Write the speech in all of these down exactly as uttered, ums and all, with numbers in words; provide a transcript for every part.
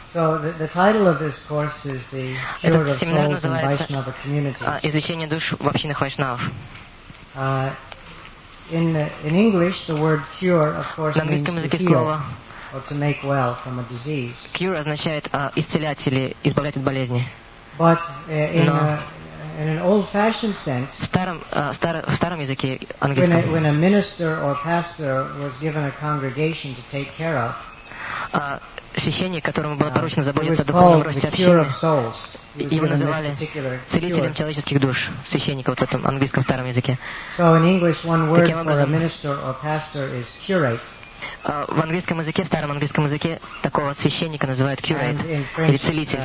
Этот семинар называется «Изучение душ в общинах вайшнавов». На английском языке слово cure означает исцелять или избавлять от болезни. Но в старом, в старом, в старом языке английском, священник, которому было поручено заботиться о духовном росте общины, его называли целителем человеческих душ, священника вот в этом английском старом языке. Таким образом, в английском языке, в старом английском языке, такого священника называют curate, или целитель.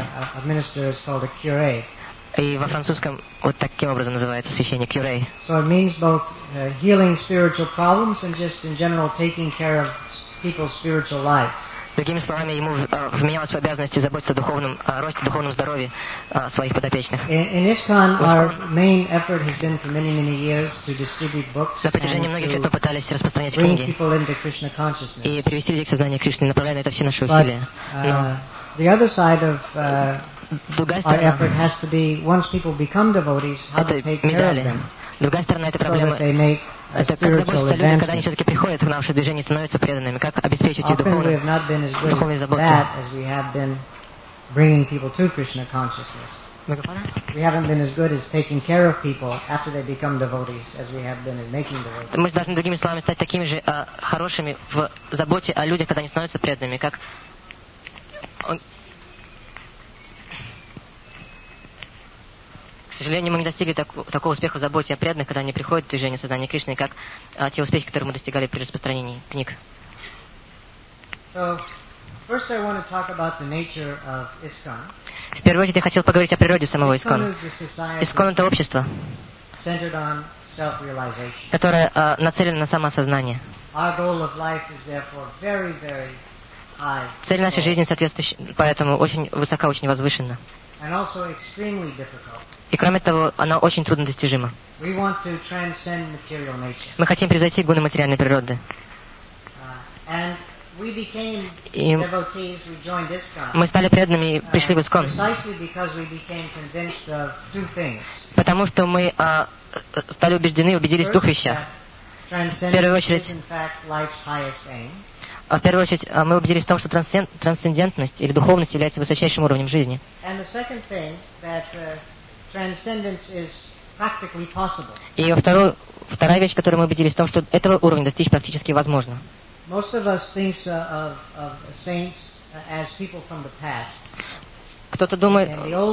И во французском вот таким образом называется священник curé. So it means both uh, healing spiritual problems and just in general taking care of people's spiritual lives. Другими словами, ему uh, вменялось в обязанности заботиться о духовном uh, росте, духовном здоровье uh, своих подопечных. In ISKCON, our main effort has been for many, many years to distribute books На протяжении многих лет мы пытались распространять книги и привести людей к сознанию Кришны, направляя на это все наши усилия. Но the other side of uh, our effort has to be, once people become devotees, how to take care of them. Другая сторона этой проблемы — это как заботиться о людях, когда они все-таки приходят в наше движение и становятся преданными, как обеспечить их духовную заботу. We haven't been as good as taking care of people after they become devotees as we have been in making devotees. Мы должны, другими словами, стать такими же а, хорошими в заботе о людях, когда они становятся преданными, как он... К сожалению, мы не достигли так, такого успеха в заботе о преданных, когда они приходят в движение сознания Кришны, как а, те успехи, которые мы достигали при распространении книг. So, first I want to talk about the nature of ISKCON. В первую очередь я хотел поговорить о природе самого ISKCON. ISKCON — это общество, которое а, нацелено на самоосознание. Цель нашей жизни соответствующая, поэтому очень высока, очень возвышена. И кроме того, она очень труднодостижима. Мы хотим превзойти гуны материальной природы. И мы стали преданными и пришли в ISKCON, потому что мы а, стали убеждены и убедились в двух вещах. В первую очередь, в первую очередь мы убедились в том, что трансцендентность или духовность является высочайшим уровнем жизни. И вторую, вторая вещь, в которой мы убедились, в том, что этого уровня достичь практически возможно. Кто-то думает,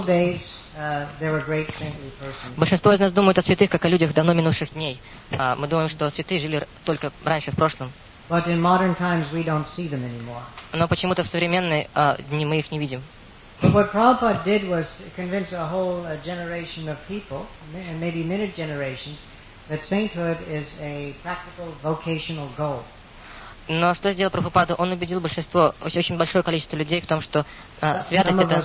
большинство из нас думают о святых, как о людях давно минувших дней. Мы думаем, что святые жили только раньше, в прошлом. Но почему-то в современные дни мы их не видим. But what Prabhupada did was to convince a whole uh, generation of people, and maybe many generations, that sainthood is a practical vocational goal. Но что сделал Прабхупада? Он убедил большинство, очень большое количество людей в том, что а, святость это,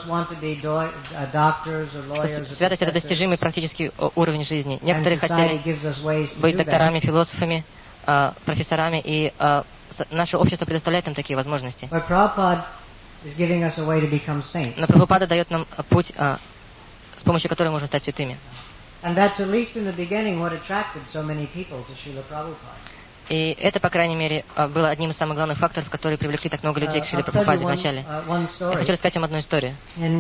что святость это достижимый практический уровень жизни. Некоторые хотели быть докторами, философами, а, профессорами, и а, наше общество предоставляет им такие возможности. Но Прабхупада дает нам путь, а, с помощью которого можно стать святыми. И это, по крайней мере, было одним из самых главных факторов, которые привлекли так много людей к Шриле Прабхупаде в начале. Я хочу рассказать вам одну историю.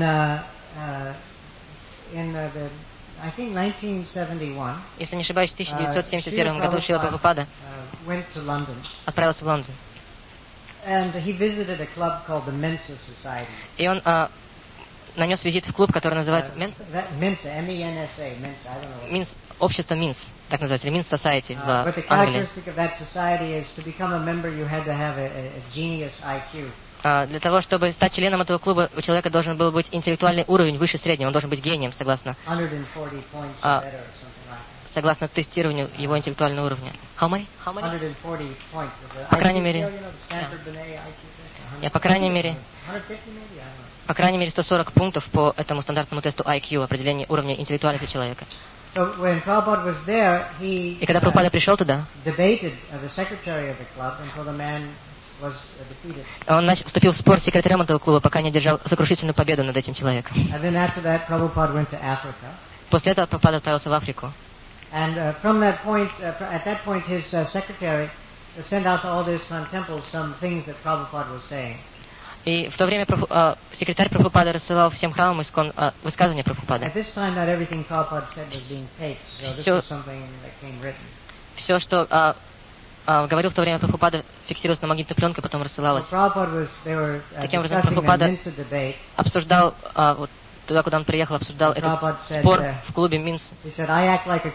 Если не ошибаюсь, в тысяча девятьсот семьдесят первом году Шрила Прабхупада отправился в Лондон. И он а, нанес визит в клуб, который называется Менса? Минс, общество Минс, так называется, Минс Society в Англии. А, для того, чтобы стать членом этого клуба, у человека должен был быть интеллектуальный уровень выше среднего, он должен быть гением, согласно, а, согласно тестированию его интеллектуального уровня. How many? How many? По крайней мере, я по крайней мере, по крайней мере сто сорок пунктов по этому стандартному тесту ай кью, определение уровня интеллектуальности человека. И когда Прабхупада пришел туда, was defeated. Он нач- вступил в спор с секретарем этого клуба, пока не одержал сокрушительную победу над этим человеком. And then after that, Prabhupada went to Africa. После этого Прабхупада отправился в Африку. And uh, from that point, uh, at that point, his uh, secretary sent out to all the ISKCON temples some things that Prabhupada was saying. И в то время Прабху, э, секретарь Прабхупады рассылал всем храмам искон, э, высказывания Прабхупады. At this time, not everything Prabhupada said was being taped, so this was something that came written. Все, что э, э, говорил в то время Прабхупада, фиксировалось на магнитной пленке, потом рассылалось. So was, were, uh, Таким образом, Прабхупада обсуждал, э, вот, туда, куда он приехал, обсуждал so этот said, спор uh, в клубе Минс. Like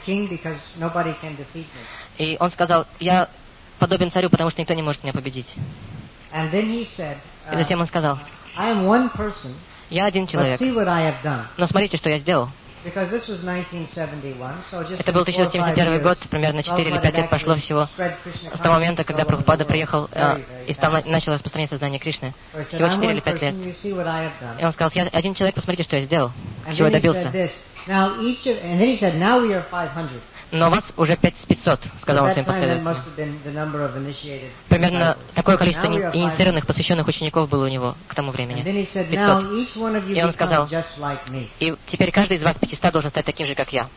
И он сказал, я подобен царю, потому что никто не может меня победить. And then he said, uh, И затем он сказал, I am one person, я один человек, see what I have done. Но смотрите, что я сделал. This was nineteen seventy-one, so just Это был тысяча девятьсот семьдесят первый год, примерно четыре или пять лет прошло всего с того момента, когда Прабхупада приехал э, и стал, начал распространять сознание Кришны. Всего четыре или пять лет. И он сказал, я один человек, посмотрите, что я сделал, чего я добился. Но вас уже пятьсот, сказал он своим последователям. Примерно такое количество инициированных, посвященных учеников было у него к тому времени. пятьсот. И он сказал, и теперь каждый из вас пятьсот должен стать таким же, как я.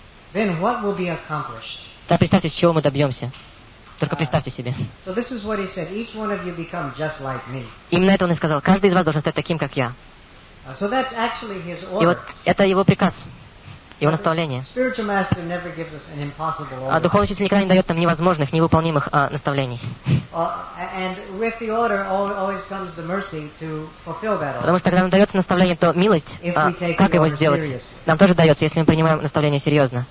Да, представьте, с чего мы добьемся. Только представьте себе. Именно это он и сказал. Каждый из вас должен стать таким, как я. И вот это его приказ. Его наставление. А духовный учитель никогда не дает нам невозможных, невыполнимых а, наставлений. Потому что когда нам дается наставление, то милость, а, как его сделать, нам тоже дается, если мы принимаем наставление серьезно.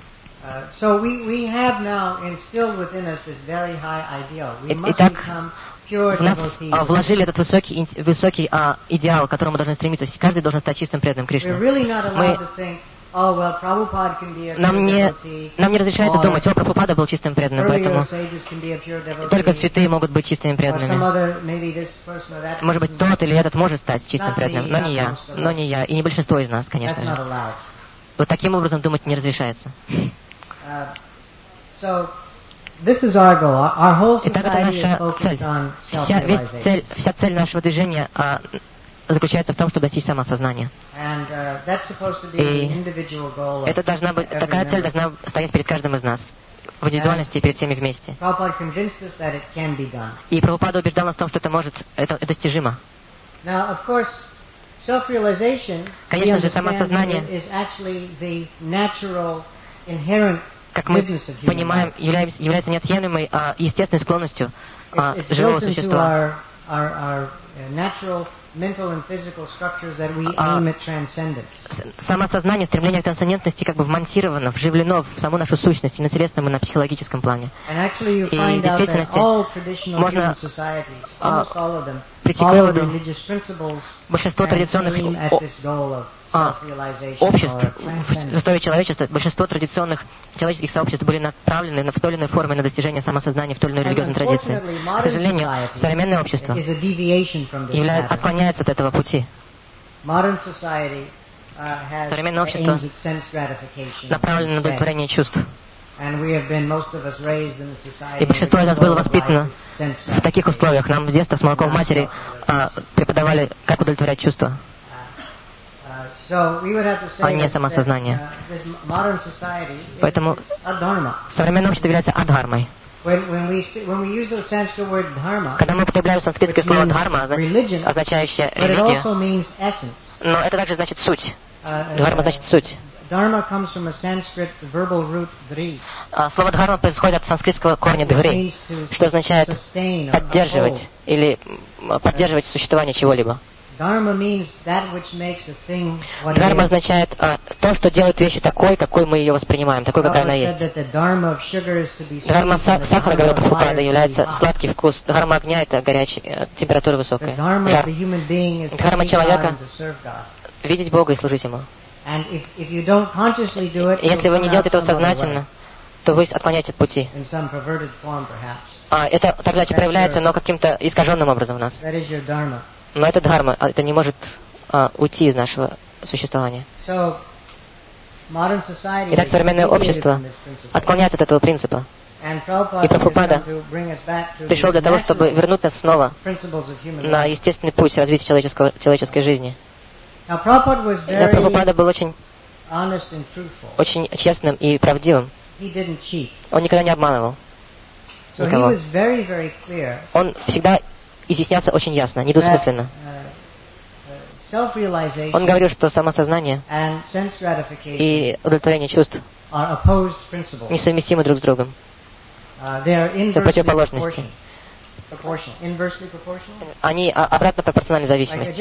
Итак, в нас а, вложили этот высокий, высокий а, идеал, к которому мы должны стремиться. Каждый должен стать чистым преданным Кришне. Мы Oh, well, Prabhupada can be a нам, не, нам не разрешается думать, о, Прабхупада был чистым преданным, поэтому только святые могут быть чистыми преданными. Может быть, тот или этот может стать чистым преданным, но не я, но не я, и не большинство из нас, конечно же. Вот таким образом думать не разрешается. Итак, это наша цель. Вся, весь цель, вся цель нашего движения а, заключается в том, чтобы достичь самосознания. И это должна быть, такая цель должна стоять перед каждым из нас, в индивидуальности и перед всеми вместе. И Прабхупада убеждал нас в том, что это может, это, это достижимо. Конечно же, самосознание, как мы понимаем, является, является неотъемлемой, а естественной склонностью а, живого существа. А, самосознание, стремление к трансцендентности как бы вмонтировано, вживлено в саму нашу сущность и на телесном, и на психологическом плане. И в действительности можно а, прийти к выводу, большинство традиционных а, обществ в истории человечества, большинство традиционных человеческих сообществ были направлены в той или иной форме на достижение самосознания в той или иной религиозной традиции. К сожалению, современное общество является, отклоняется от этого пути. Современное общество направлено на удовлетворение чувств. И большинство из нас было воспитано в таких условиях. Нам с детства с молоком матери а, преподавали, как удовлетворять чувства, а не самосознание. Поэтому современное общество является адхармой. Когда мы употребляем санскритское слово «дхарма», означающее религию, но это также значит «суть». Дхарма значит «суть». Слово «дхарма» происходит от санскритского корня «дхри», что означает «поддерживать» или «поддерживать существование чего-либо». Дхарма означает а, то, что делает вещь такой, какой мы ее воспринимаем, такой, какая она есть. Дхарма сахара, говорил Прабхупада, является сладкий вкус. Дхарма огня — это горячая, температура высокая. Жар. Дхарма человека — видеть Бога и служить Ему. Если вы не делаете этого сознательно, то вы отклоняете от пути. А, это тогда проявляется, но каким-то искаженным образом в нас. Но это дхарма, это не может а, уйти из нашего существования. Итак, современное общество отклоняется от этого принципа. И Прабхупада пришел для того, чтобы вернуть нас снова на естественный путь развития человеческого, человеческой жизни. Но Прабхупада был очень, очень честным и правдивым. Он никогда не обманывал никого. Он всегда изъяснялся очень ясно, недвусмысленно. Он говорил, что самосознание и удовлетворение чувств несовместимы друг с другом. Это противоположности. Они обратно пропорциональны зависимости.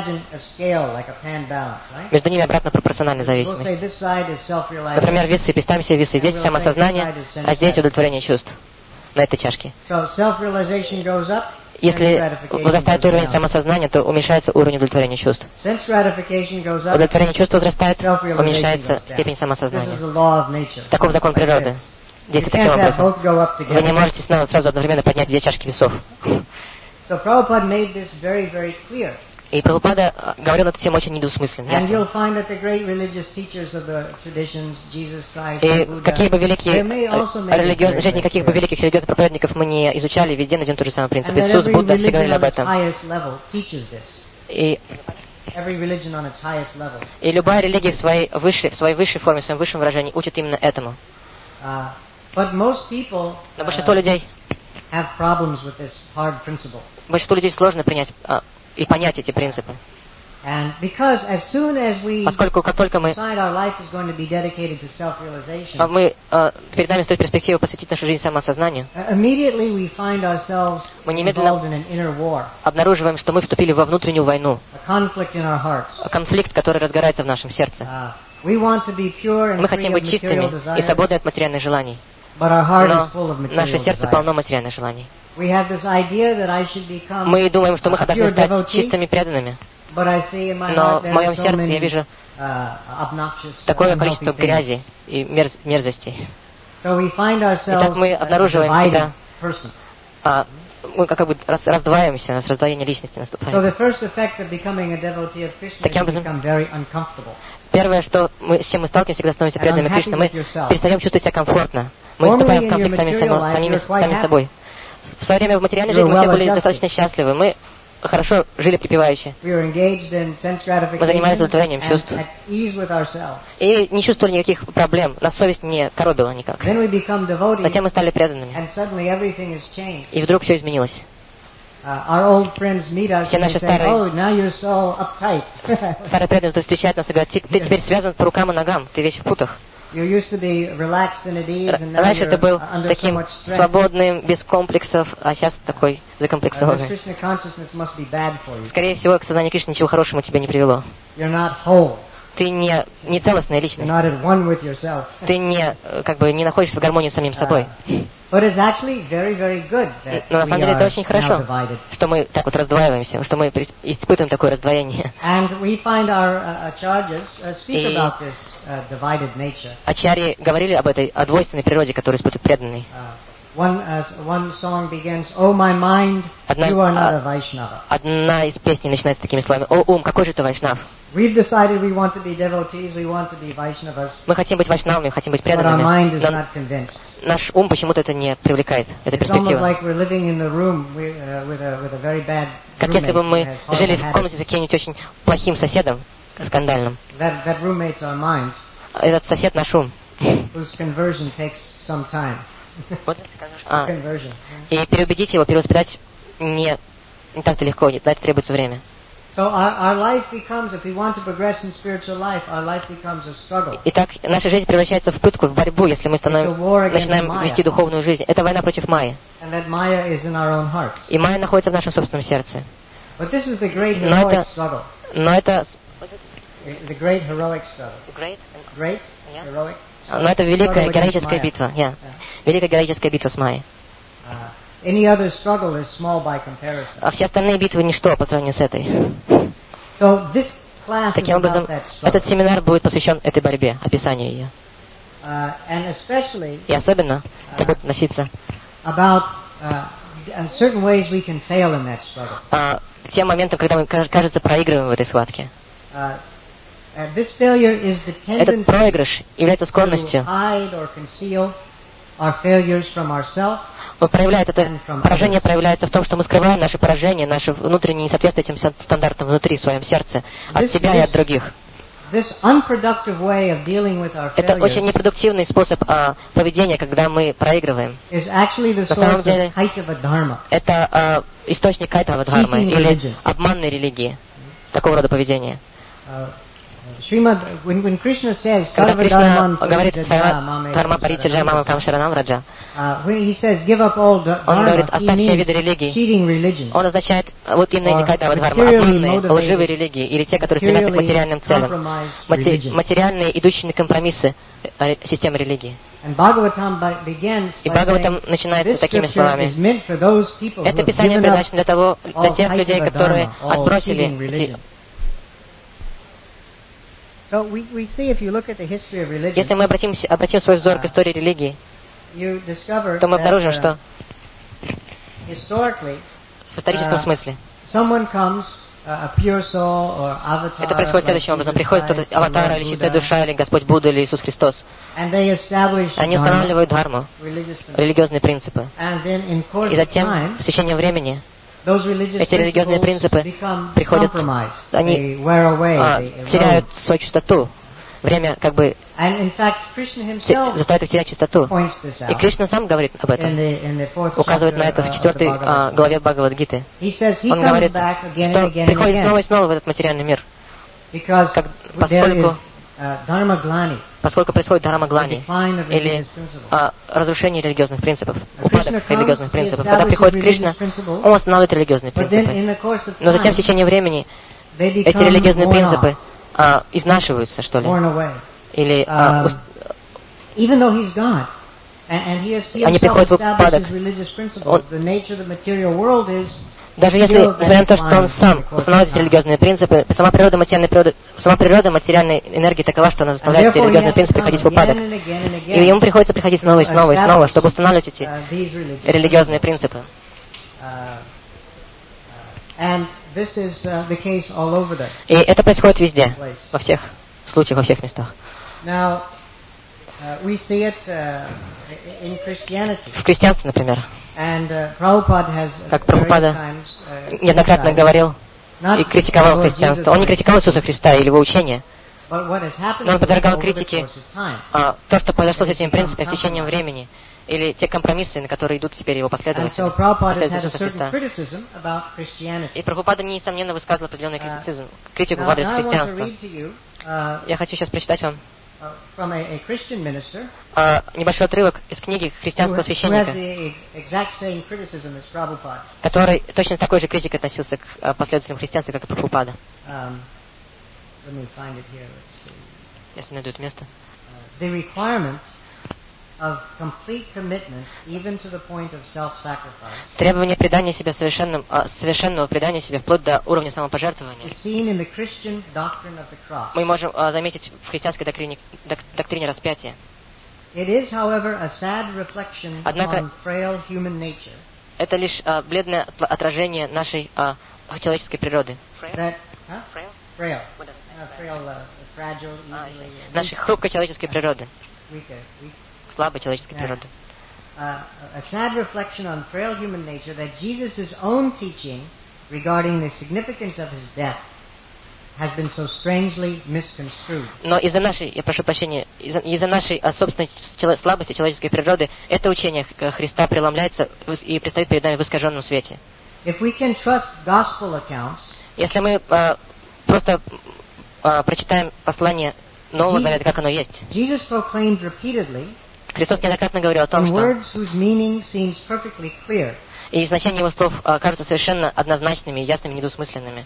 Между ними обратно пропорциональна зависимость. Например, весы. Представим себе весы. Здесь самосознание, а здесь удовлетворение чувств на этой чашке. Если возрастает уровень самосознания, то уменьшается уровень удовлетворения чувств. Удовлетворение чувств возрастает, уменьшается степень самосознания. Таков закон природы. Действует таким образом. Вы не можете снова сразу одновременно поднять две чашки весов. И Прабхупада говорил на эту тему очень недвусмысленно, ясно. И какие бы великие религиозные жизни, каких бы великих религиозных проповедников мы не изучали, везде найдем тот же самый принцип. Иисус, Будда все говорили об этом. И, и любая религия в своей высшей, в своей высшей форме, в своем высшем выражении учит именно этому. Но большинство людей большинству людей сложно принять а, и понять эти принципы. Поскольку как только мы, мы а, перед нами стоит перспектива посвятить нашу жизнь самосознанию, мы немедленно обнаруживаем, что мы вступили во внутреннюю войну, конфликт, который разгорается в нашем сердце. Мы хотим быть чистыми и свободны от материальных желаний. Но наше сердце полно материальных желаний. Мы думаем, что мы должны стать чистыми преданными. Но в моем сердце я вижу такое количество грязи и мерз мерзостей. Итак, мы обнаруживаем себя, а, мы как бы раз, раздваиваемся, у нас раздвоение личности наступает. Таким образом, первое, что мы, с чем мы сталкиваемся, когда становимся преданными Кришне, мы перестаем чувствовать себя комфортно. Мы вступаем в конфликт сами, самими, сами собой. В свое время в материальной жизни мы все были достаточно счастливы. Мы хорошо жили припевающе. Мы занимались удовлетворением чувств. И не чувствовали никаких проблем. Нас совесть не коробила никак. Затем мы стали преданными. И вдруг все изменилось. Все наши старые, старые преданные встречают нас и говорят: ты теперь связан по рукам и ногам, ты весь в путах. Раньше ты был таким свободным, без комплексов, а сейчас такой закомплексованный. Скорее всего, к сознанию Кришны ничего хорошего тебе не привело. Ты не, не целостная личность. Ты не, как бы, не находишься в гармонии с самим собой. Но на самом деле это очень хорошо, что мы так вот раздваиваемся, что мы испытываем такое раздвоение. И ачарьи говорили об этой, о двойственной природе, которую испытывает преданный. Одна, одна из песней начинается такими словами: «О ум, какой же ты вайшнав?» Мы хотим быть вайшнавами, хотим быть преданными, но наш ум почему-то это не привлекает, эта перспектива. Как если бы мы жили в комнате с каким-нибудь очень плохим соседом, скандальным. Этот сосед наш ум. А, и переубедить его, перевоспитать не, не так-то легко, на это требуется время. Итак, наша жизнь превращается в пытку, в борьбу, если мы становим, начинаем вести духовную жизнь. Это война против майи. И майя находится в нашем собственном сердце. Но это, но это Но это великая героическая битва. Yeah. Великая героическая битва с майей. А все остальные битвы ничто по сравнению с этой. Таким образом, этот семинар будет посвящен этой борьбе, описанию ее. И особенно это будет относиться к тем моментам, когда мы, кажется, проигрываем в этой схватке. Этот проигрыш является склонностью our failures from ourselves. Проявляет это поражение проявляется в том, что мы скрываем наши поражения, наши внутренние несоответствия этим стандартам внутри, в своем сердце, от себя и от других. Это очень непродуктивный способ а, поведения, когда мы проигрываем. На самом деле, это а, источник кайтава дхармы или обманной религии, такого рода поведения. Когда Кришна говорит «Дхарма паритяджая мамам кам шаранам раджа», он говорит «оставь все виды религии». Он означает вот именно эти кайтава дхарма, обманные, лживые религии, или те, которые стремятся к материальным целям, Мати- материальные, идущие на компромиссы системы религии. И Бхагаватам начинается такими словами. Это писание предназначено для того, для тех людей, которые отбросили. Если мы обратим, обратим свой взор к истории религии, то мы обнаружим, что в историческом смысле это происходит следующим образом. Приходит кто-то, аватар, или чистая душа, или Господь Будда, или Иисус Христос. Они устанавливают дхарму, религиозные принципы. И затем, в течение времени, эти религиозные принципы приходят, они а, теряют свою чистоту. Время как бы заставит их терять чистоту. И Кришна сам говорит об этом. Указывает на это в четвертой а, главе Бхагавад-гиты. Он говорит, что приходит снова и снова в этот материальный мир. Как, поскольку, поскольку происходит дхарма-глани, или а, разрушение религиозных принципов, упадок религиозных принципов. Когда приходит Кришна, он восстанавливает религиозные принципы. Но затем в течение времени эти религиозные принципы а, изнашиваются, что ли. Или а, уст... они приходят в упадок. Он... Даже если, несмотря на то, что он сам устанавливает религиозные принципы, сама природа материальной, природы, сама природа материальной энергии такова, что она заставляет эти религиозные принципы приходить в упадок. И ему приходится приходить снова и снова и снова, чтобы устанавливать эти религиозные принципы. И это происходит везде, во всех случаях, во всех местах. В христианстве, например, как Прабхупада неоднократно говорил и критиковал христианство. Он не критиковал Иисуса Христа или его учения, но он подвергал критике а, то, что произошло с этими принципами в течение времени, или те компромиссы, на которые идут теперь его последователи, последователи Иисуса Христа. И Прабхупада, несомненно, высказывал определенный критицизм, критику в адрес христианства. Я хочу сейчас прочитать вам Uh, небольшой отрывок из книги христианского священника, который точно такой же критикой относился к uh, последователям христианства, как и Прабхупада. Um, Если найду это место. Uh, Требование предания себя совершенным, а, совершенного предания себя вплоть до уровня самопожертвования мы можем а, заметить в христианской доктрине, док, доктрине распятия. Однако это лишь а, бледное отражение нашей а, человеческой природы. That, huh? frail? Frail? Uh, fragile, а, нашей хрупкой человеческой природы. Weaker, weak. Слабой человеческой природы. A sad reflection on frail human nature that Jesus' own teaching regarding the significance of his death has been so strangely misconstrued. Но из-за нашей, я прошу прощения, из-за, из-за нашей собственной слабости человеческой природы это учение Христа преломляется и предстоит перед нами в искаженном свете. If we can trust gospel accounts, если мы а, просто а, прочитаем послание Нового Завета, как оно есть. Jesus proclaimed repeatedly, Христос неоднократно говорил о том, что и значение его слов а, кажутся совершенно однозначными, ясными, недвусмысленными.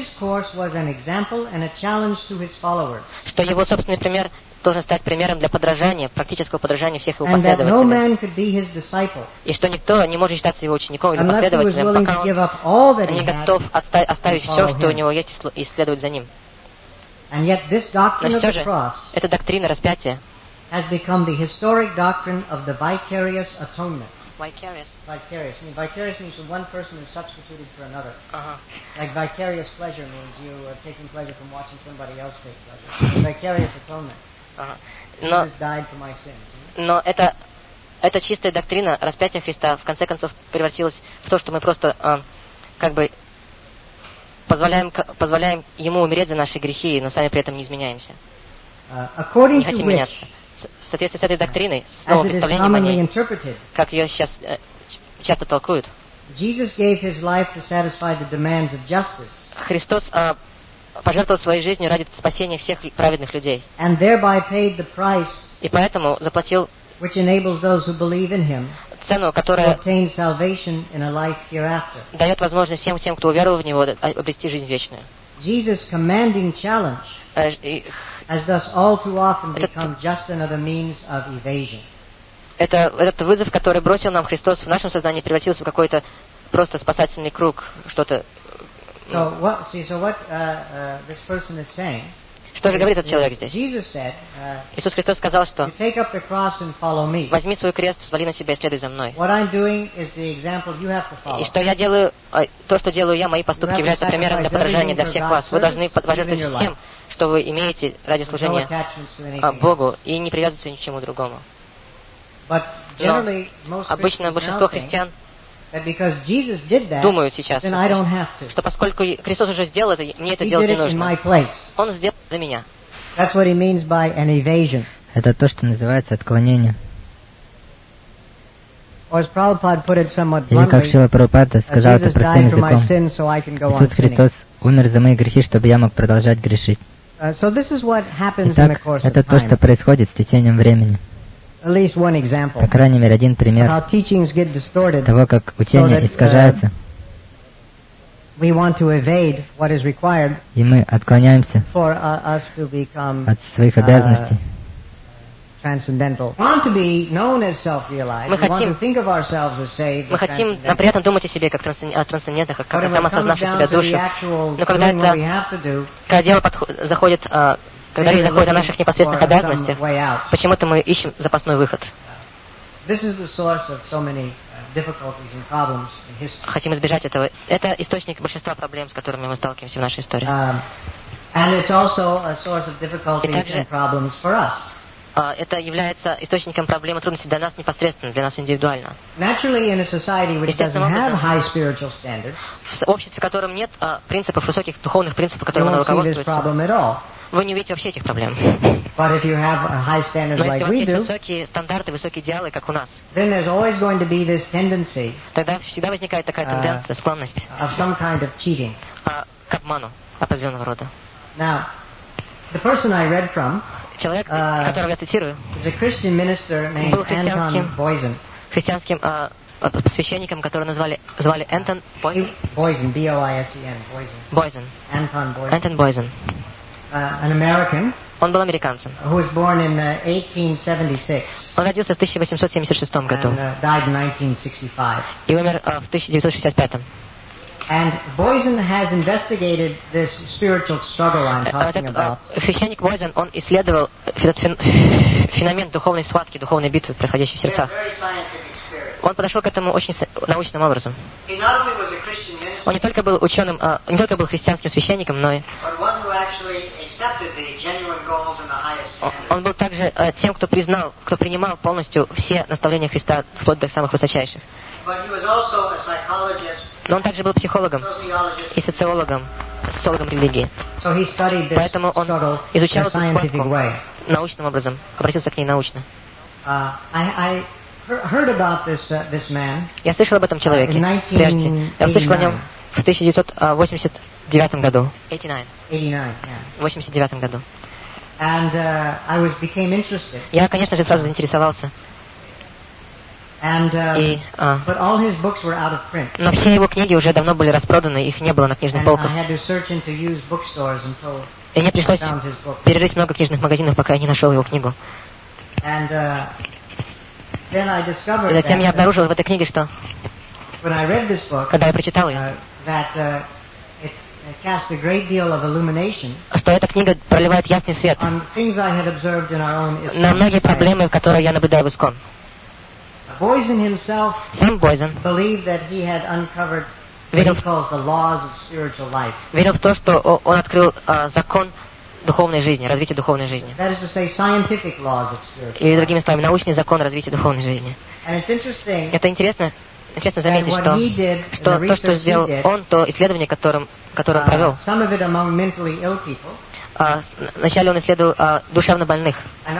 Что его собственный пример должен стать примером для подражания, практического подражания всех его последователей. И что никто не может считаться его учеником или последователем, пока он не готов отста- оставить все, что у него есть, и следовать за ним. Но все же, эта доктрина распятия has become the historic doctrine of the vicarious atonement. Vicarious. Vicarious. I mean, vicarious means when one person is substituted for another. Uh-huh. Like vicarious pleasure means you are taking pleasure from watching somebody else take pleasure. Vicarious atonement. Uh-huh. Jesus died for my sins. Но это эта чистая доктрина распятия Христа в конце концов превратилась в то, что мы просто а, как бы позволяем, позволяем Ему умереть за наши грехи, но сами при этом не изменяемся. Uh, не хотим меняться. В соответствии с этой доктриной, с новым представлением о ней, как ее сейчас э, часто толкуют, Христос а, пожертвовал своей жизнью ради спасения всех праведных людей. И поэтому заплатил цену, которая дает возможность всем тем, кто уверовал в Него, обрести жизнь вечную. Jesus' commanding challenge Э, и, has thus all too often этот, become just another means of evasion. Это, этот вызов, который бросил нам Христос в нашем сознании, превратился в какой-то просто спасательный круг, что-то. So what, see, so what uh, uh, this person is saying, что же говорит этот человек здесь? Jesus said, uh, Иисус Христос сказал, что you take up the cross and follow me. возьми свой крест, свали на себя и следуй за мной. What I'm doing is the example you have to follow. И что я делаю, то, что делаю я, мои поступки являются примером для подражания для всех вас. Вы должны пожертвовать всем, что вы имеете ради служения Богу, и не привязываться ни к чему другому. Но обычно большинство христиан думают сейчас, что поскольку Христос уже сделал это, мне это делать не нужно. Он сделал за меня. Это то, что называется отклонение. Или как Шрила Прабхупада сказал это простым языком: Иисус Христос умер за мои грехи, чтобы я мог продолжать грешить. Итак, это то, что происходит с течением времени. По крайней мере, один пример того, как учение искажается, и мы отклоняемся от своих обязанностей. Мы хотим, мы хотим приятно думать о себе как о трансцендентных, как о самосознавшей себя душе. Но когда это, когда дело подход, заходит, когда речь заходит о наших непосредственных обязанностях, почему-то мы ищем запасной выход. Хотим избежать этого. Это источник большинства проблем, с которыми мы сталкиваемся в нашей истории. И также это является источником проблем и трудностей для нас непосредственно, для нас индивидуально. Естественным образом, в обществе, в котором нет а, принципов, высоких духовных принципов, которыми оно руководствуется, вы не увидите вообще этих проблем. Но если у вас есть высокие стандарты, высокие идеалы, как у нас, тогда всегда возникает такая тенденция, склонность а, к обману определенного рода. Человек, uh, которого я цитирую, был христианским, христианским uh, священником, которого назвали, звали Энтон Бойзен. Бойзен, B O I S E N, Бойзен. Энтон Бойзен. Он был американцем. Who was born in, uh, eighteen seventy-six. Он родился в тысяча восемьсот семьдесят шестом году. And, uh, died in nineteen sixty-five. И умер uh, в тысяча девятьсот шестьдесят пятом. And Boysen has investigated this spiritual struggle I'm talking about. Священник Бойзен, он исследовал этот феномен духовной схватки, духовной битвы, происходящей в сердцах. Он подошел к этому очень научным образом. Он не только был ученым, не только был христианским священником, но и он был также тем, кто признал, кто принимал полностью все наставления Христа, вплоть до самых высочайших. Но он также был психологом и социологом, социологом религии. Поэтому он изучал эту схватку научным образом, обратился к ней научно. Я слышал об этом человеке прежде. Я слышал о нем в тысяча девятьсот восемьдесят девятом году. восемьдесят девятом году. Я, конечно же, сразу заинтересовался. And, uh, и, а, but all his books were out of print. Но все его книги уже давно были распроданы, их не было на книжных полках. И мне пришлось перерыть много книжных магазинов, пока я не нашел его книгу. And, uh, then I и затем я обнаружил в этой книге, что book, когда я прочитал ее, uh, that, uh, it, it cast a great deal of illumination что эта книга проливает ясный свет on things I had observed in our own на многие проблемы, которые я наблюдаю в Искон. Boysen himself Сам Бойзен believed that he had uncovered what he calls the laws of spiritual life. Верил в то, что он открыл uh, закон духовной жизни, развития духовной жизни. Или, другими словами, научный закон развития духовной жизни. Это интересно, интересно заметить, что, что то, что сделал он, то исследование, которым, которое он провел, а, вначале он исследовал а, душевно больных.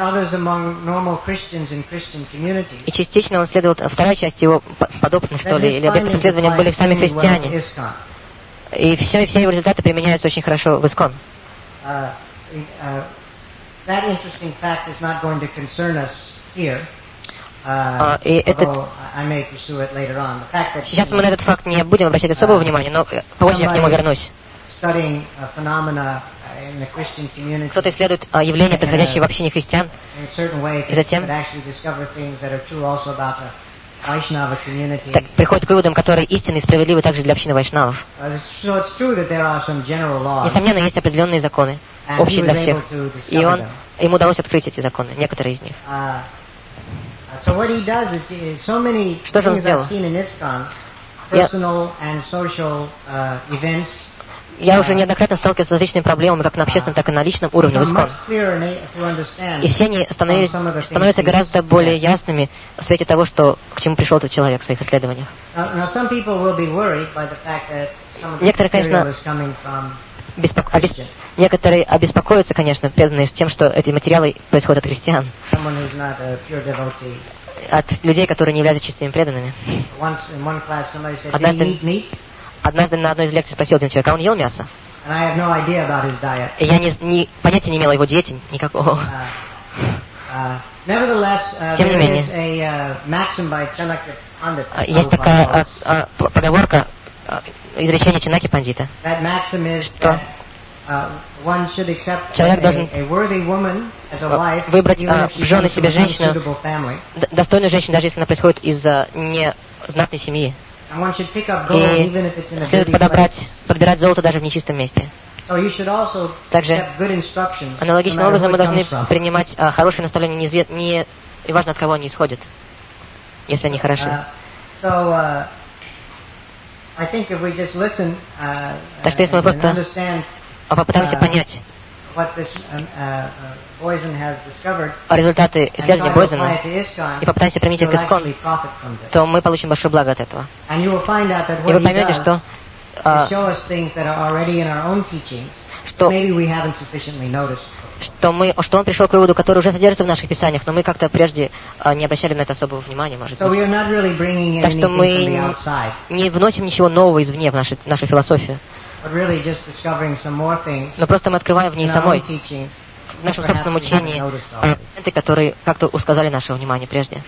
И частично он исследовал, вторая часть его подопытных, что ли, или объектов исследования были сами христиане. И все, все его результаты применяются очень хорошо в Искон. Uh, uh, that interesting fact is not going to concern us here. Uh, uh, и этот... I may pursue it later on. The fact that сейчас мы на этот факт не будем обращать особого uh, внимания, но позже я к нему вернусь. Studying uh, phenomena in the Christian community. Кто-то исследует uh, явления, происходящие uh, в общине христиан, и затем так, приходит к выводам, которые истинны и справедливы также для общины вайшнавов. Несомненно, есть определенные законы, общие для всех. И он, ему удалось открыть эти законы, некоторые из них. Что же он сделал? Я, Я уже неоднократно сталкивался с различными проблемами, как на общественном, так и на личном уровне в Искон. И все они становятся гораздо более ясными в свете того, что, к чему пришел этот человек в своих исследованиях. Некоторые, конечно, беспоко... обесп... некоторые обеспокоятся, конечно, преданные с тем, что эти материалы происходят от христиан, от людей, которые не являются чистыми преданными. Однажды, однажды на одной из лекций спросил один человек, а он ел мясо? И я не, не, понятия не имела о его диете никакого. Тем не менее, есть такая а, а, поговорка, а, изречение Чанаки Пандита, что человек должен выбрать а, в жены себе женщину, достойную женщину, даже если она происходит из а, незнатной семьи. И следует подобрать, подбирать золото даже в нечистом месте. Также аналогичным образом мы должны принимать а, хорошие наставления, не, не, и важно, от кого они исходят, если они хороши. Так что если мы просто попытаемся понять результаты исследования Бойзена и попытаемся применить их к Искон, то мы получим большое благо от этого. И вы поймете, что, а, что, что, мы, что он пришел к выводу, который уже содержится в наших писаниях, но мы как-то прежде а, не обращали на это особого внимания, может быть. Так что мы не вносим ничего нового извне в нашу, нашу философию. Но просто мы открываем в ней самой, в нашем собственном учении, моменты, которые как-то усказали наше внимание прежде.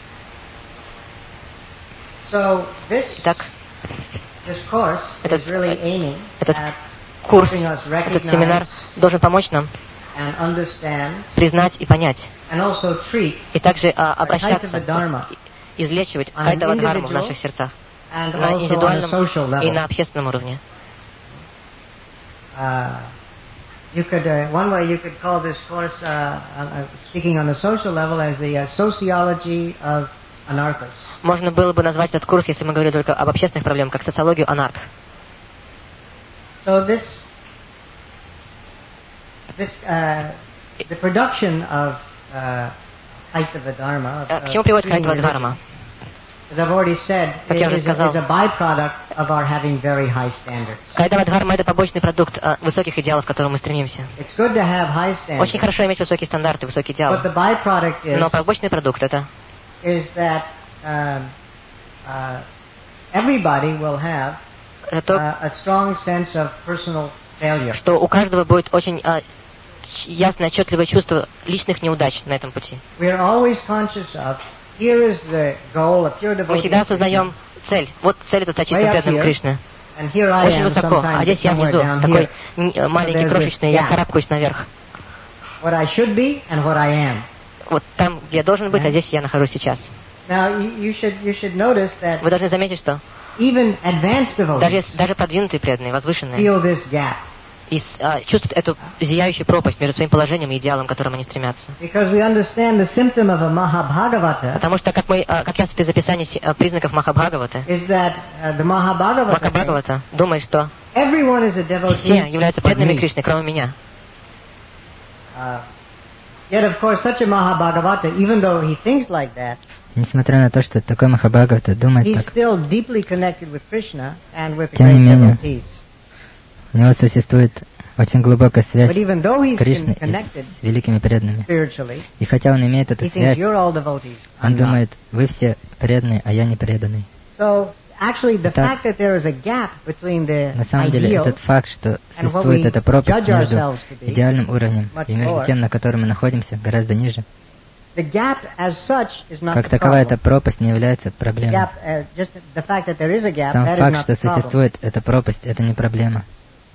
Итак, этот, этот курс, этот семинар должен помочь нам признать и понять, и также а, обращаться, излечивать кайтава дхарму в наших сердцах, на индивидуальном и на общественном уровне. Uh, you could, uh, one way you could call this course, uh, uh, speaking on the social level, as the uh, sociology of anarthas. Можно было бы назвать этот курс, если мы говорим только об общественных проблемах, как социологию анарх. So this, this, uh, the production of uh, Kaitava Dharma. К чему приводит Kaitava Dharma? As I've already said, it is, is a byproduct of our having very high standards. Кайтава Дхарма — это побочный продукт uh, высоких идеалов, к которым мы стремимся. It's good to have high standards. Очень хорошо иметь высокие стандарты, высокие идеалы. But the byproduct is, но побочный продукт это is that uh, uh, everybody will have uh, a strong sense of personal failure. Что у каждого будет очень uh, ясное, отчетливое чувство личных неудач на этом пути. We are always conscious of. Мы всегда осознаем цель. Вот цель — это стать чистым преданным Кришны. Очень высоко, а здесь я внизу, такой маленький, крошечный, я карабкаюсь наверх. Вот там, где я должен быть, а здесь я нахожусь сейчас. Вы должны заметить, что даже, даже продвинутые преданные, возвышенные, и а, чувствуют эту зияющую пропасть между своим положением и идеалом, к которому они стремятся. Потому что, как, мы, а, как ясно из описания признаков Махабхагавата, Махабхагавата думает, что все являются преданными Кришны, кроме меня. Uh, yet, of course, such a Mahabhagavata, even though he thinks like that, несмотря на то, что такой Махабхагавата думает he's так, still deeply connected with Krishna and with the тем не great менее, devotees. у него существует очень глубокая связь But even though he's Кришны connected с великими преданными. spiritually, И хотя он имеет эту he связь, thinks you're all devotees. он I'm думает, вы все преданные, а я не преданный. So, actually, the Итак, fact that there is a gap between the на самом деле, ideal этот факт, что and what существует we эта пропасть judge между ourselves to be идеальным уровнем much и между lower, тем, на котором мы находимся, гораздо ниже, the gap as such is not как the таковая problem. эта пропасть не является проблемой. Gap, uh, just the fact that there is a gap, Сам that is факт, not что the problem. существует эта пропасть, это не проблема.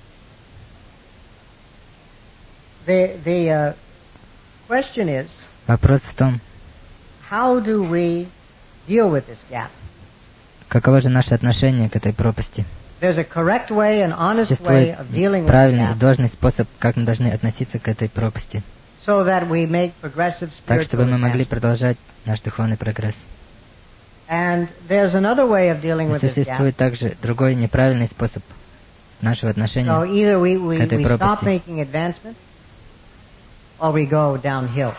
The the uh, question is, Вопрос в том, how do we deal with this gap? каково же наше отношение к этой пропасти? There's a correct way, an honest way Существует of dealing with правильный и the gap, должный способ, как мы должны относиться к этой пропасти, so that we make progressive так, чтобы spiritual мы могли advancement. продолжать наш духовный прогресс. And there's another way of dealing И with this gap. существует также другой неправильный способ нашего отношения So either we, we, к этой we stop пропасти. making advancement, or we go downhill.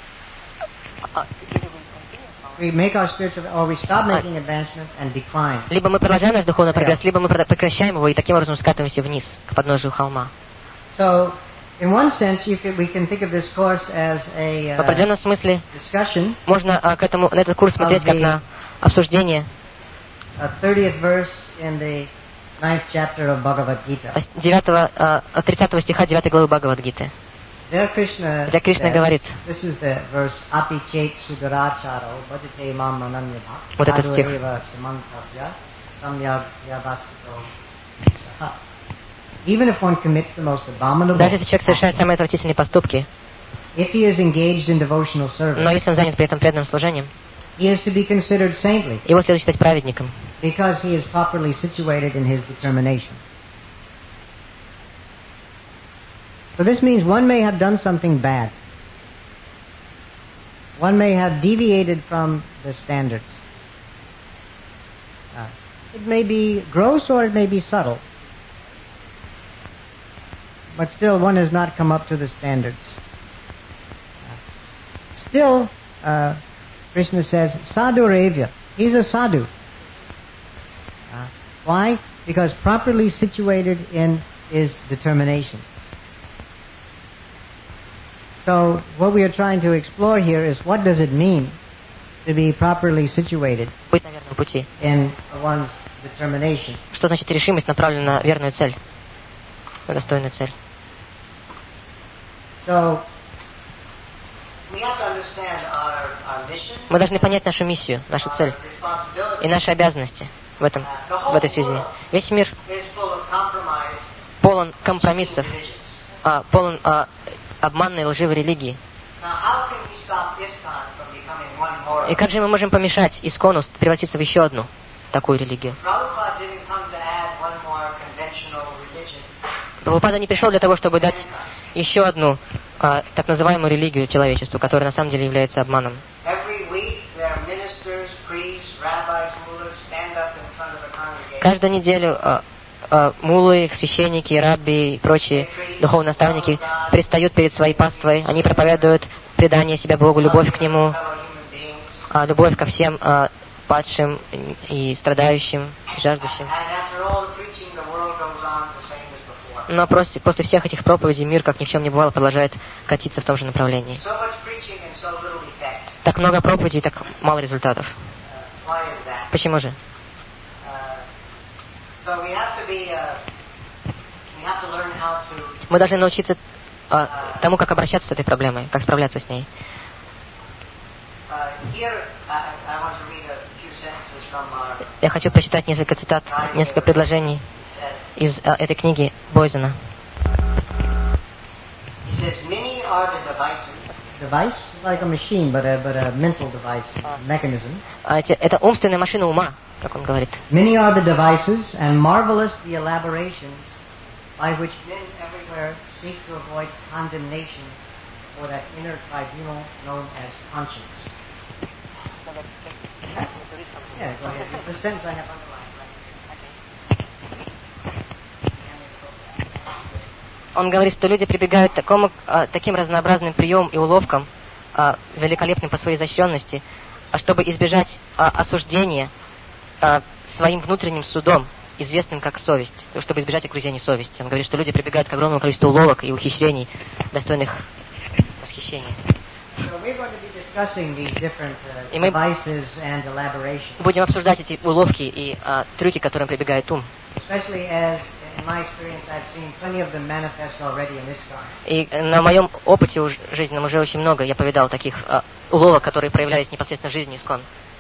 We make our spiritual, or we stop making advancement and decline. Либо мы продолжаем наш духовный прогресс, либо мы прекращаем его и таким образом скатываемся вниз, к подножию холма. So, in one sense, you could, we can think of this course as a В определенном смысле uh, discussion. можно а, к этому, на этот курс смотреть как на обсуждение A thirtieth verse in the ninth chapter of Bhagavad Gita. девятого, а, тридцатого стиха девятой главы Бхагавад-гиты. There Krishna Где Кришна says, говорит, this is the verse, Api chet sudaracharo bhajate mam ananyabha вот этот стих. adoreva samantavya samyag yavastito saha. Even if one commits the most abominable Даже если человек совершает самые отвратительные поступки, if he is engaged in devotional service, но если он занят при этом преданным служением, he is to be considered saintly его следует считать праведником, because he is properly situated in his determination. So this means one may have done something bad. One may have deviated from the standards. Uh, it may be gross or it may be subtle. But still, one has not come up to the standards. Uh, still, uh, Krishna says, sadhu revya. He's a sadhu. Uh, why? Because properly situated in his determination. So, what we are trying to explore here is what does it mean to be properly situated быть на верном пути. in one's determination. Что значит решимость, направлена на верную цель, на достойную цель? So, we have to understand our, our mission, Мы должны понять нашу миссию, нашу цель responsibility. и наши обязанности в этом, в этой связи. Весь мир Is full of compromise, полон компромиссов, religions. а, полон а, обманной лживой религии. Now, how can we stop ISKCON from becoming one more? И как же мы можем помешать Искону превратиться в еще одну такую религию? Prabhupada didn't come to add one more conventional religion. Прабхупада не пришел для того, чтобы дать еще одну а, так называемую религию человечеству, которая на самом деле является обманом. Every week, there are ministers, priests, rabbis, mullahs stand up in front of the congregation. Каждую неделю а, а, муллы, священники, рабби и прочие духовные наставники предстают перед своей паствой, они проповедуют предание себя Богу, любовь к Нему, а, любовь ко всем а, падшим и страдающим, и жаждущим. Но после, после всех этих проповедей мир, как ни в чем не бывало, продолжает катиться в том же направлении. Так много проповедей, так мало результатов. Почему же? Мы должны научиться а, тому, как обращаться с этой проблемой, как справляться с ней. Я хочу прочитать несколько цитат, несколько предложений из а, этой книги Бойзена. Device, like a machine, but a, but a mental device, mechanism. А, эти, это умственная машина ума, как он говорит. Many are the devices, and marvelous the elaborations by which men everywhere seek to avoid condemnation for that inner tribunal known as conscience. Yeah, go ahead. The sentence I have underlined. Он говорит, что люди прибегают к такому, а, таким разнообразным приемам и уловкам, а, великолепным по своей изощренности, а, чтобы избежать а, осуждения а, своим внутренним судом, известным как совесть, чтобы избежать окружения совести. Он говорит, что люди прибегают к огромному количеству уловок и ухищрений, достойных восхищения. И мы будем обсуждать эти уловки и а, трюки, к которым прибегает ум. И на моем опыте уж, жизненном уже очень много я повидал таких а, уловок, которые проявлялись непосредственно в жизни искон.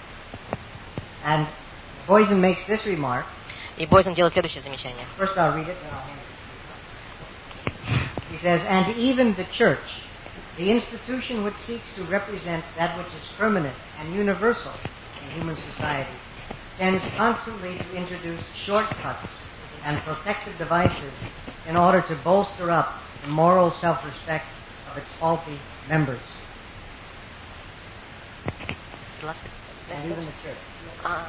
И Бойзен делает следующее замечание. First I'll read it, then I'll hand it. He says, and even the church, the institution which seeks to represent that which is permanent and universal in human society, tends constantly to introduce shortcuts and protective devices in order to bolster up the moral self-respect of its faulty members. And even the church. Uh,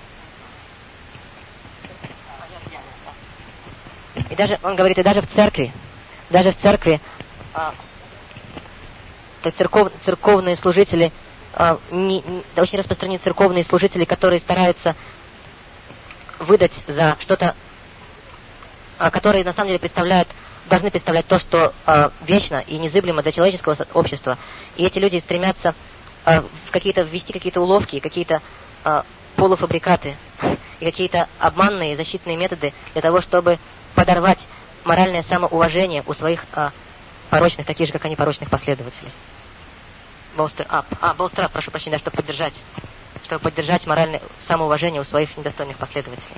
И даже, он говорит, и даже в церкви, даже в церкви, а, то церков, церковные служители, а, не, не, очень распространены церковные служители, которые стараются выдать за что-то, а, которые на самом деле представляют, должны представлять то, что а, вечно и незыблемо для человеческого общества. И эти люди стремятся а, в какие-то, ввести какие-то уловки, какие-то а, полуфабрикаты и какие-то обманные защитные методы для того, чтобы подорвать моральное самоуважение у своих а, порочных, таких же, как они, порочных последователей. Bolster up. А, bolster up, прошу прощения, да, чтобы поддержать, чтобы поддержать моральное самоуважение у своих недостойных последователей.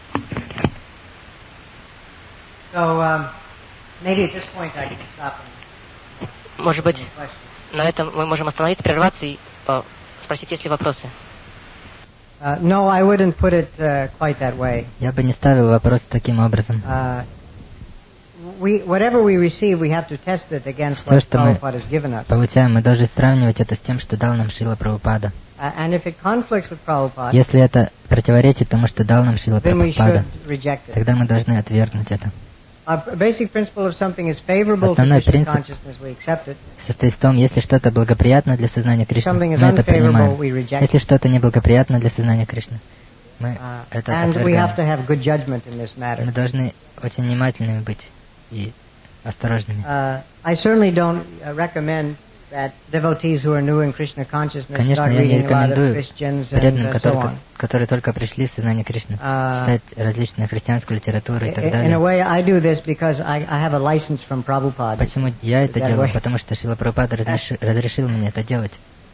So, um, maybe at this point I can stop and... Может быть, на этом мы можем остановиться, прерваться и uh, спросить, есть ли вопросы. Uh, no, I wouldn't put it uh, quite that way. Я бы не ставил вопрос таким образом. Uh, we, whatever we receive, we have to test it against what Prabhupada has given us. Получаем, мы должны сравнивать это с тем, что дал нам Шрила Прабхупада. Uh, and if it conflicts with Prabhupada, если это противоречит тому, что дал нам Шрила Прабхупада, тогда мы должны отвергнуть это. Основной принцип состоит в том, если что-то благоприятно для сознания Кришны, мы это принимаем. Если что-то неблагоприятно для сознания Кришны, мы uh, это отвергаем. Мы должны очень внимательными быть и осторожными. Uh, I certainly don't recommend that devotees who are new in Krishna consciousness Конечно, start я не reading a lot of рекомендую Christians преданным, and которые, so on. которые только пришли в сознание Кришны, Uh, читать различную христианскую литературу и так In a далее. way, I do this because I, I have a license from Prabhupada. Почему я это That делаю? way. Потому что Шрила Прабхупада разрешил, разрешил мне это делать.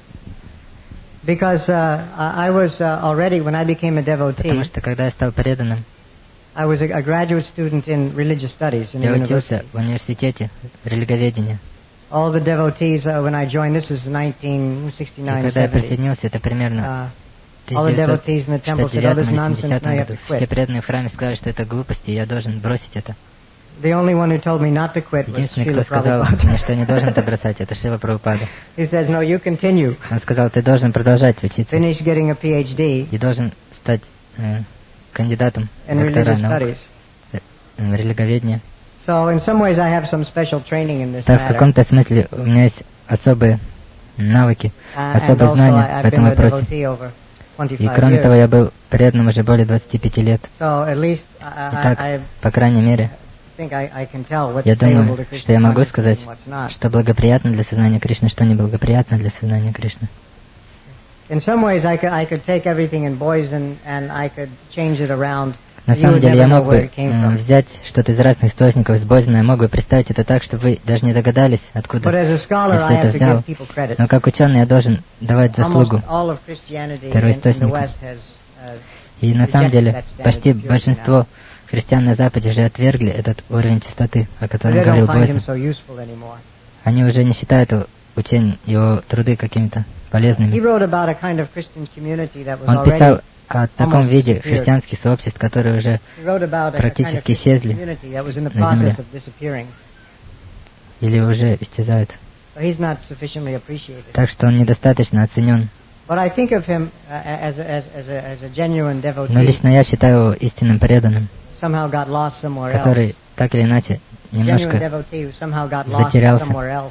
Because uh, I was uh, already, when I became a devotee, Потому что когда я стал преданным, I was a, a graduate student in religious studies in the я учился university. в университете религоведения. All the devotees, uh, when I joined, this is nineteen И sixty-nine когда я seventy. присоединился, это примерно Uh, all the devotees in the temple said, "Oh, this nonsense, now you have to семидесятом году. Все quit." преданные в храме сказали, что это глупости, и я должен бросить это. The only one who told me not to quit was Единственный, Srila кто сказал мне, Prabhupada. что я не должен это бросать, это Шрила Прабхупада. He says, "No, you continue. Он сказал, ты должен продолжать учиться Finish getting a PhD и должен стать э, кандидатом in доктора religious наук studies." э, в религоведении. So, in some ways, I have some special training in this Так, в matter. каком-то смысле у меня есть особые навыки, Uh, and особые also, знания I, в I've been этом a вопросе. devotee over И twenty-five кроме того, years. я был преданным уже более двадцати пяти лет. So, at least I, Итак, I, I по крайней мере, think I, I can tell what's я favorable думаю, to что Krishna я могу consciousness сказать, and what's not. что благоприятно для сознания Кришны, что неблагоприятно для сознания Кришны. In some ways, I could, I could take everything in Boysen and I could change it around. На You самом would деле never я know мог where бы it came э, from. взять что-то из разных источников, из Бойзена, я мог бы представить это так, чтобы вы даже не догадались, откуда But as a я scholar, I все это have to взял. give people credit. Но как ученый я должен давать заслугу. Almost all of Christianity in, in the первоисточнику. West has uh, И на самом rejected деле that standard почти of purity большинство now. христиан на Западе уже отвергли этот уровень чистоты, о But котором they говорил don't find him Бойзен. so useful anymore. Они уже не считают его учение, его труды какими-то He полезными. wrote about a kind of Christian community that was Он писал already о таком almost виде disappeared. христианских сообществ, которые уже He wrote about a, a kind of практически Christian исчезли community that was in the на земле. process of disappearing. или уже исчезают. So he's not sufficiently appreciated. Так что он недостаточно оценен. But I think of him uh, as, a, as, as, a, as a genuine devotee. Но лично я считаю его истинным преданным, Somehow got lost somewhere else. который так или иначе немножко затерялся.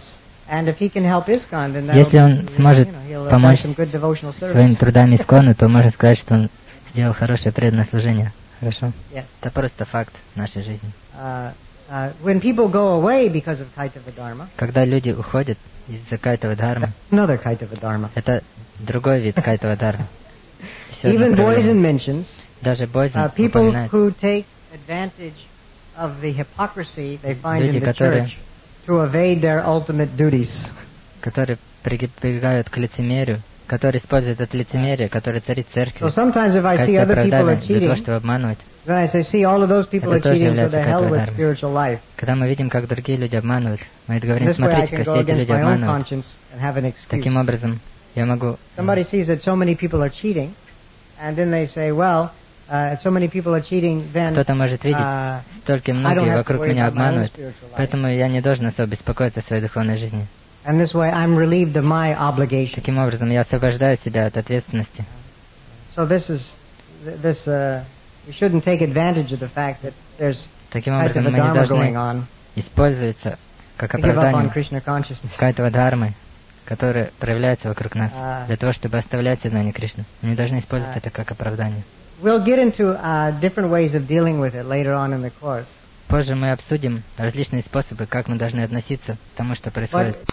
Если он сможет помочь своими трудами Искону, то можно сказать, что он сделал хорошее преданное служение. Хорошо? Yeah. Это просто факт нашей жизни. Uh, uh, when people go away because of Kaitava Dharma, когда люди уходят из-за Кайтава Дхармы, another Kaitava Dharma. Это другой вид Кайтава Дхармы. Even Boysen mentions даже Бойзен uh, people who take advantage of the hypocrisy they find люди, in the church to evade their ultimate duties. Которые прибегают к лицемерию, которые используют это лицемерие, которое царит в церкви, so sometimes if I see other people are cheating, для того, чтобы обманывать, then I say, see, all of those people are cheating, so the hell with spiritual life. Когда мы видим, как другие люди обманывают, мы говорим, смотрите, как все эти люди обманывают. Таким образом, я могу... Somebody sees that so many people are cheating, and then they say, well, uh, so many people are cheating, then кто-то может видеть, uh, столько многие вокруг меня обманывают, поэтому я не должен особо беспокоиться о своей духовной жизни. And this way I'm relieved of my obligation. Таким образом, я освобождаю себя от ответственности. So this is, this, uh, we shouldn't take advantage of the fact that there's Таким образом, мы не должны использоваться как оправдание Кайтава Дхармы, которое проявляется вокруг нас, uh, для того, чтобы оставлять сознание Кришны. Мы не должны использовать uh, это как оправдание. We'll get into uh, different ways of dealing with it later on in the course. Позже мы обсудим различные способы, как мы должны относиться к тому, что происходит.